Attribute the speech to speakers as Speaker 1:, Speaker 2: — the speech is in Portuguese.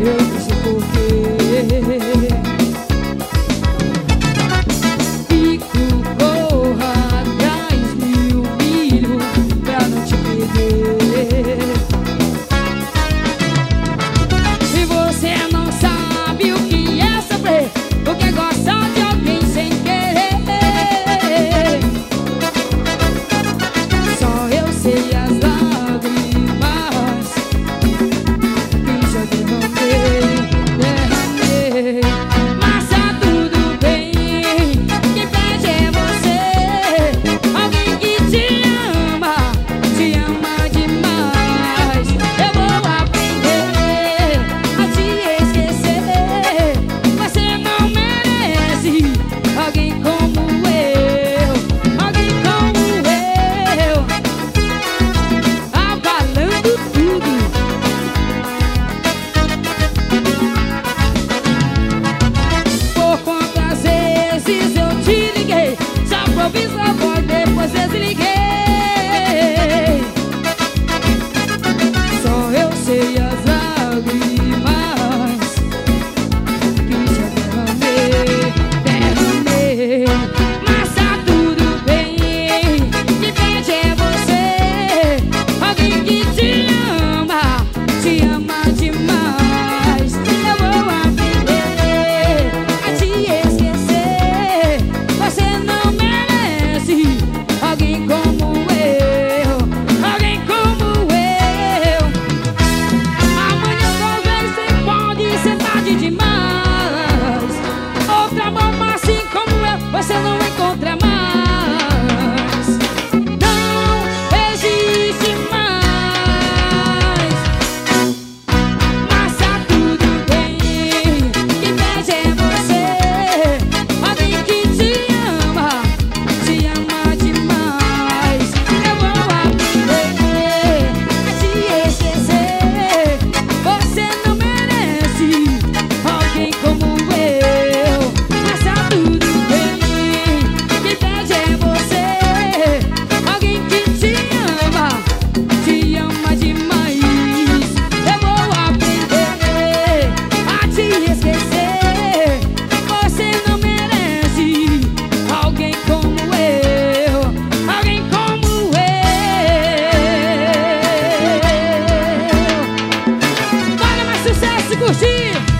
Speaker 1: Eu não sei porquê. Fico, corra atrás, me humilho pra não te perder. E você não sabe o que é sofrer, o que é gostar de alguém sem querer. Só eu sei as lágrimas que já derramei. Mas tá tudo bem, quem pede é você. Alguém que te ama demais. Eu vou aprender a te esquecer. Você não merece alguém como eu, alguém como eu, abalando tudo. Por quantas vezes eu te liguei, só pra ouvir sua voz, depois desliguei. Só eu sei as lágrimas que já derramei. Mas tá tudo bem, quem pede é você. Alguém que te ama demais. Eu vou aprender a te esquecer. Você não merece alguém como eu, alguém como eu. Amanhã talvez você pode ser tarde demais. Outra bomba assim como eu você não encontra mais. Não existe mais. Mas tá tudo bem, quem pede é você. Alguém que te ama demais. Eu vou aprender a te esquecer. Você não merece alguém como eu. Mas tá tudo bem, quem pede é você. Alguém que te ama demais. Eu vou aprender a te esquecer. Você não merece alguém como eu, alguém como eu. Bora mais sucesso e curtir.